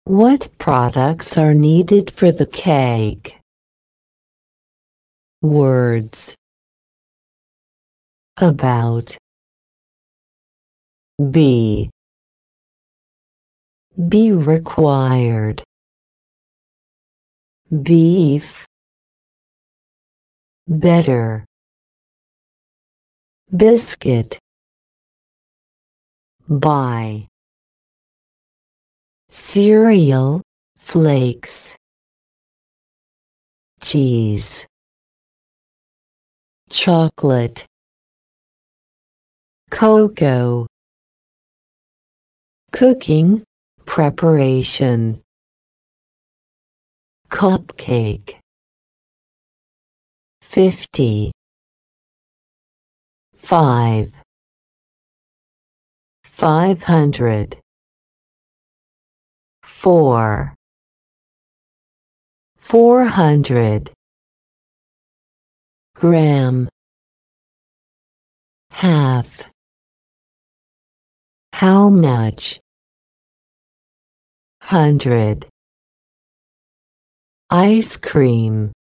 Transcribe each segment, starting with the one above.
What products are needed for the cake? Words. About. Be required. Beef. Better. Biscuit. Buy. Cereal, flakes. Cheese. Chocolate. Cocoa. Cooking, preparation. Cupcake. 50. 5. 500. 4. 400. Gram. Half. How much? 100. Ice cream.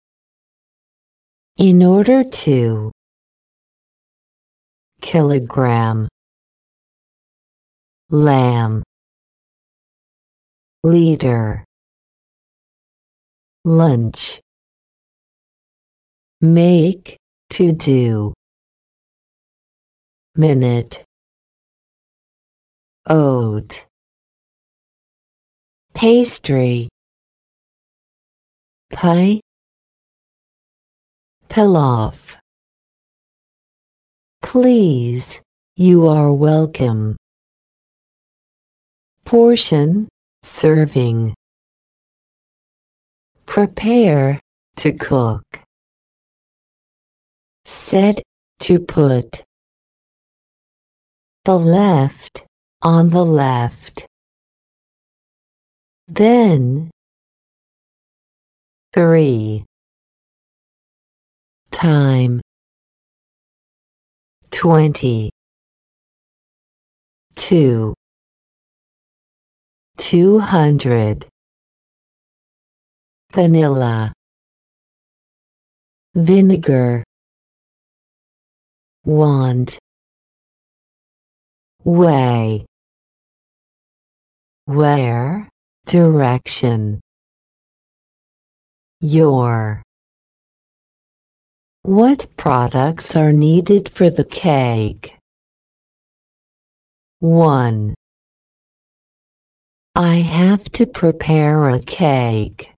In order to. Kilogram. Lamb. Liter. Lunch. Make, to do. Minute. Oat. Pastry. Pie. Pilaf. Please, you are welcome. Portion, serving. Prepare, to cook. Set, to put. The left, on the left. Then. 3. Time. 20. 2. 200. Vanilla. Vinegar. Want. Way. Where, direction. Your. What products are needed for the cake? 1. I have to prepare a cake.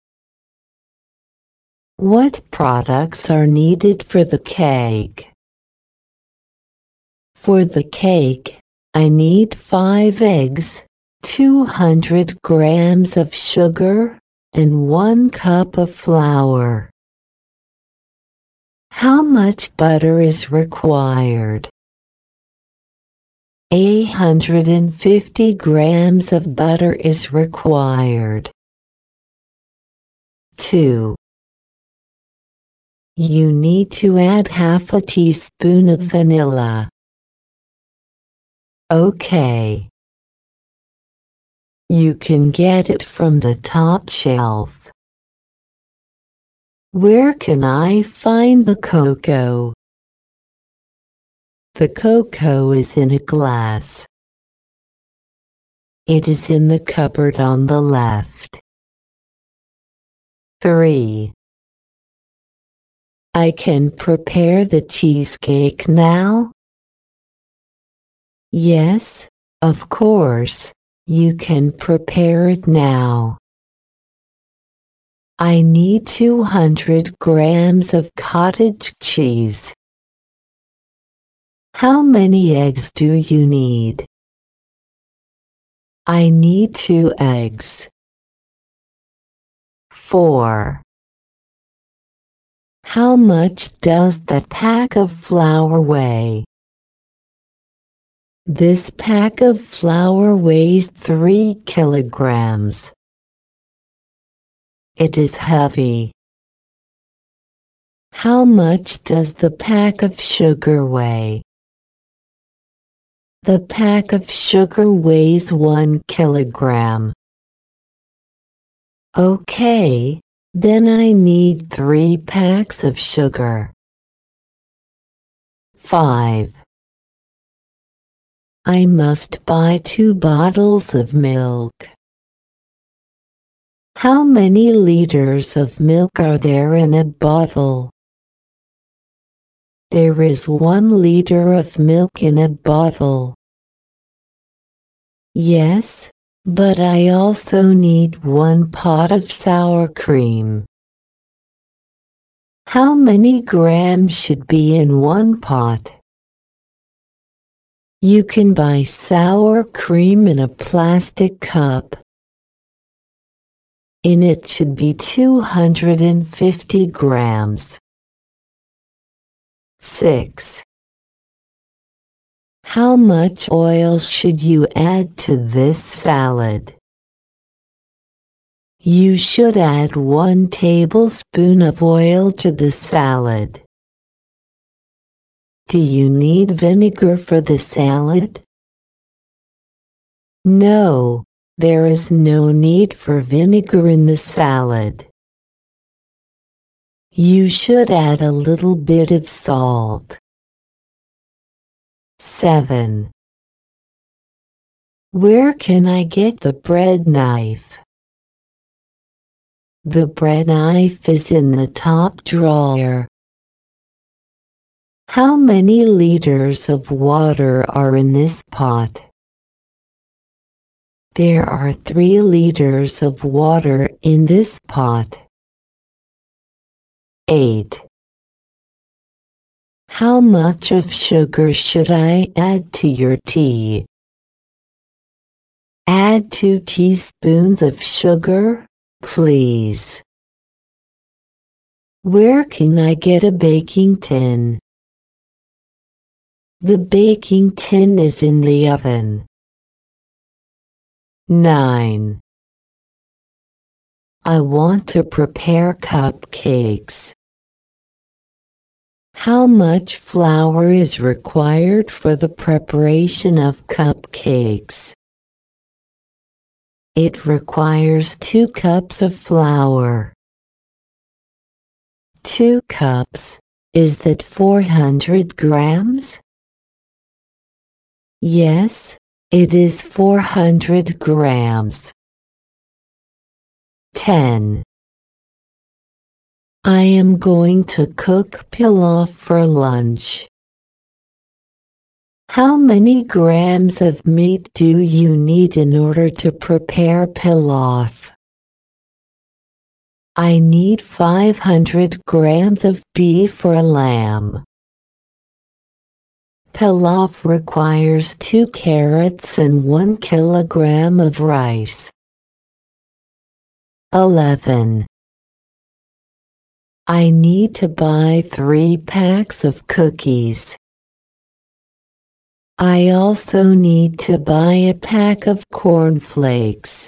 What products are needed for the cake? For the cake, I need 5 eggs, 200 grams of sugar, and 1 cup of flour. How much butter is required? 850 grams of butter is required. 2. You need to add half a teaspoon of vanilla. Okay. You can get it from the top shelf. Where can I find the cocoa? The cocoa is in a glass. It is in the cupboard on the left. 3. I can prepare the cheesecake now? Yes, of course, you can prepare it now. I need 200 grams of cottage cheese. How many eggs do you need? I need 2 eggs. 4. How much does that pack of flour weigh? This pack of flour weighs 3 kilograms. It is heavy. How much does the pack of sugar weigh? The pack of sugar weighs 1 kilogram. Okay, then I need 3 packs of sugar. 5. I must buy 2 bottles of milk. How many liters of milk are there in a bottle? There is 1 liter of milk in a bottle. Yes, but I also need 1 pot of sour cream. How many grams should be in 1 pot? You can buy sour cream in a plastic cup. In it should be 250 grams. 6. How much oil should you add to this salad? You should add 1 tablespoon of oil to the salad. Do you need vinegar for the salad? No, there is no need for vinegar in the salad. You should add a little bit of salt. 7. Where can I get the bread knife? The bread knife is in the top drawer. How many liters of water are in this pot? There are 3 liters of water in this pot. 8. How much of sugar should I add to your tea? Add 2 teaspoons of sugar, please. Where can I get a baking tin? The baking tin is in the oven. 9. I want to prepare cupcakes. How much flour is required for the preparation of cupcakes? It requires 2 cups of flour. 2 cups, is that 400 grams? Yes, it is 400 grams. 10. I am going to cook pilaf for lunch. How many grams of meat do you need in order to prepare pilaf? I need 500 grams of beef or lamb. Pilaf requires 2 carrots and 1 kilogram of rice. 11. I need to buy 3 packs of cookies. I also need to buy a pack of cornflakes.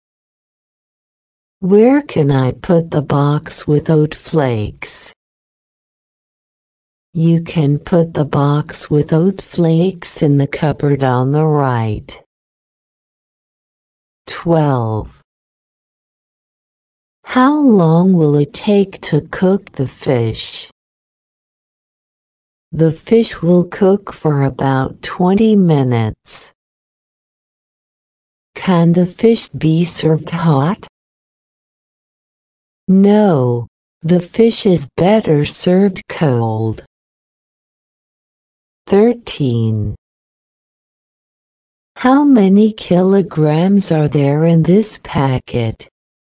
Where can I put the box with oat flakes? You can put the box with oat flakes in the cupboard on the right. 12. How long will it take to cook the fish? The fish will cook for about 20 minutes. Can the fish be served hot? No, the fish is better served cold. 13. How many kilograms are there in this packet?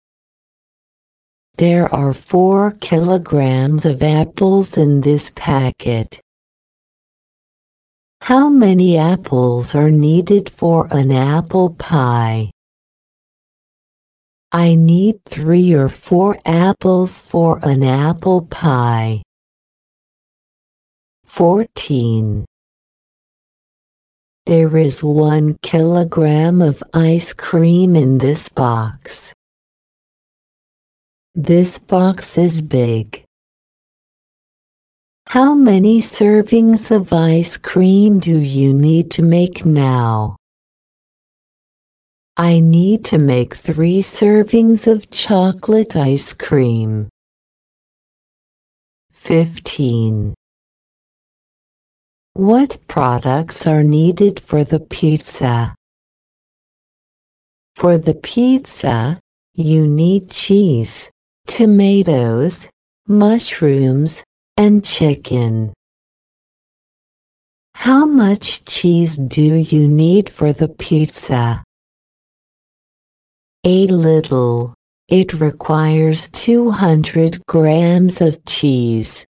There are 4 kilograms of apples in this packet. How many apples are needed for an apple pie? I need 3 or 4 apples for an apple pie. 14. There is 1 kilogram of ice cream in this box. This box is big. How many servings of ice cream do you need to make now? I need to make 3 servings of chocolate ice cream. 15. What products are needed for the pizza? For the pizza, you need cheese, tomatoes, mushrooms, and chicken. How much cheese do you need for the pizza? A little. It requires 200 grams of cheese.